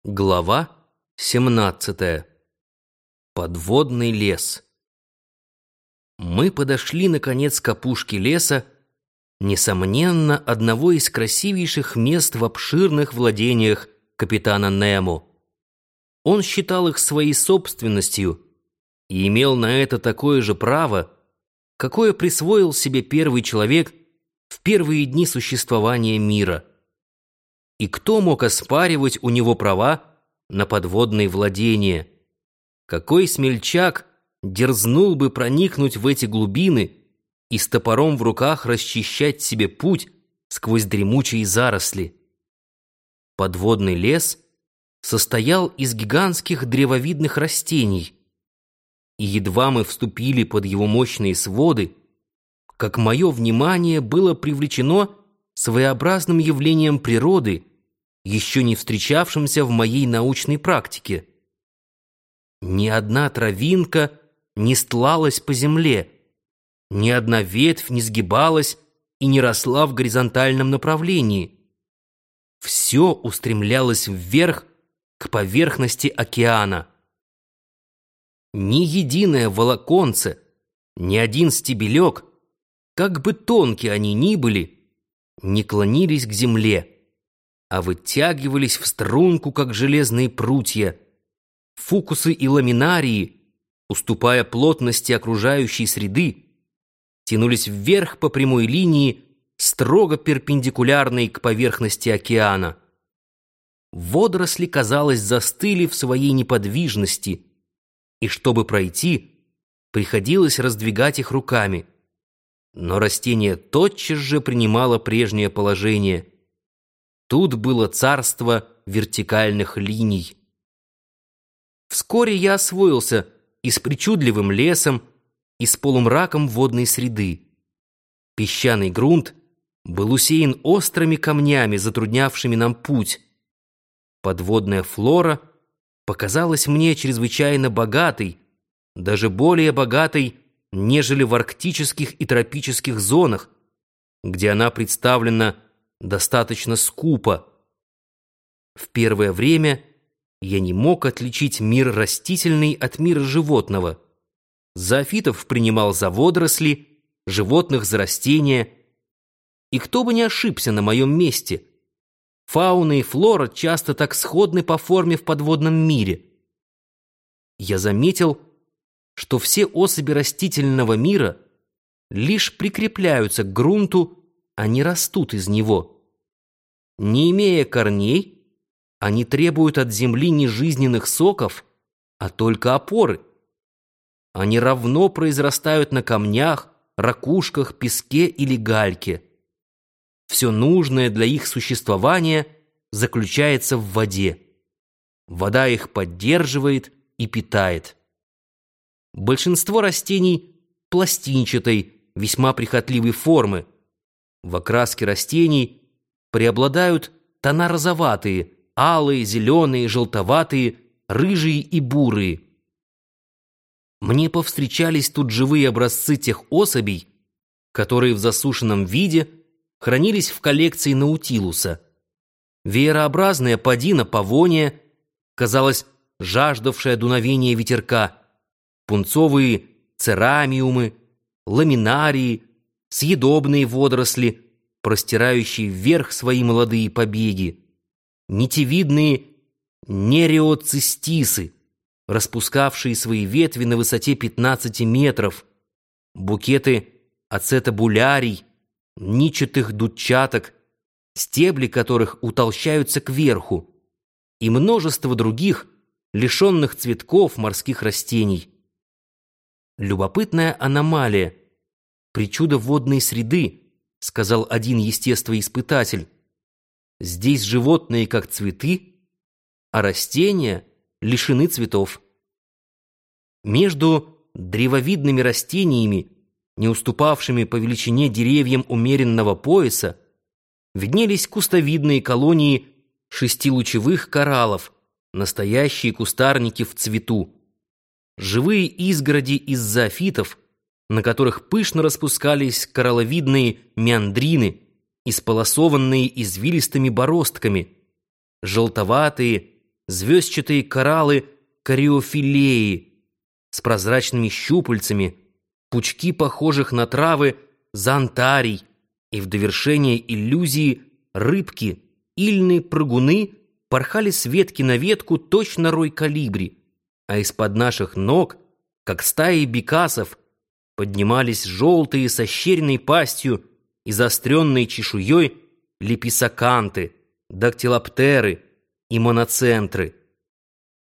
Глава 17. Подводный лес. Мы подошли, наконец, к опушке леса, несомненно, одного из красивейших мест в обширных владениях капитана Немо. Он считал их своей собственностью и имел на это такое же право, какое присвоил себе первый человек в первые дни существования мира. И кто мог оспаривать у него права на подводные владения? Какой смельчак дерзнул бы проникнуть в эти глубины и с топором в руках расчищать себе путь сквозь дремучие заросли? Подводный лес состоял из гигантских древовидных растений, и едва мы вступили под его мощные своды, как мое внимание было привлечено своеобразным явлением природы, еще не встречавшимся в моей научной практике. Ни одна травинка не стлалась по земле, ни одна ветвь не сгибалась и не росла в горизонтальном направлении. Все устремлялось вверх к поверхности океана. Ни единое волоконце, ни один стебелек, как бы тонки они ни были, не клонились к земле, а вытягивались в струнку, как железные прутья. Фукусы и ламинарии, уступая плотности окружающей среды, тянулись вверх по прямой линии, строго перпендикулярной к поверхности океана. Водоросли, казалось, застыли в своей неподвижности, и чтобы пройти, приходилось раздвигать их руками. Но растение тотчас же принимало прежнее положение. Тут было царство вертикальных линий. Вскоре я освоился и с причудливым лесом, и с полумраком водной среды. Песчаный грунт был усеян острыми камнями, затруднявшими нам путь. Подводная флора показалась мне чрезвычайно богатой, даже более богатой, нежели в арктических и тропических зонах, где она представлена достаточно скупо. В первое время я не мог отличить мир растительный от мира животного. Зоофитов принимал за водоросли, животных за растения. И кто бы не ошибся на моем месте. Фауна и флора часто так сходны по форме в подводном мире. Я заметил, что все особи растительного мира лишь прикрепляются к грунту, а не растут из него. Не имея корней, они требуют от земли не жизненных соков, а только опоры. Они равно произрастают на камнях, ракушках, песке или гальке. Все нужное для их существования заключается в воде. Вода их поддерживает и питает. Большинство растений пластинчатой, весьма прихотливой формы. В окраске растений преобладают тона розоватые, алые, зеленые, желтоватые, рыжие и бурые. Мне повстречались тут живые образцы тех особей, которые в засушенном виде хранились в коллекции Наутилуса. Веерообразная подина павония, казалось, жаждавшая дуновения ветерка, пунцовые церамиумы, ламинарии, съедобные водоросли, простирающие вверх свои молодые побеги, нитевидные нереоцистисы, распускавшие свои ветви на высоте 15 метров, букеты ацетабулярий, ничатых дудчаток, стебли которых утолщаются кверху, и множество других, лишенных цветков морских растений. Любопытная аномалия, причуда водной среды, сказал один естествоиспытатель. Здесь животные как цветы, а растения лишены цветов. Между древовидными растениями, не уступавшими по величине деревьям умеренного пояса, виднелись кустовидные колонии шестилучевых кораллов, настоящие кустарники в цвету. Живые изгороди из зоофитов, на которых пышно распускались коралловидные меандрины, исполосованные извилистыми бороздками, желтоватые, звездчатые кораллы кариофилеи с прозрачными щупальцами, пучки похожих на травы зонтарий, и в довершение иллюзии рыбки, ильные прыгуны порхали с ветки на ветку точно рой колибри, а из-под наших ног, как стаи бекасов, поднимались желтые с ощеренной пастью и заостренной чешуей леписаканты, дактилоптеры и моноцентры.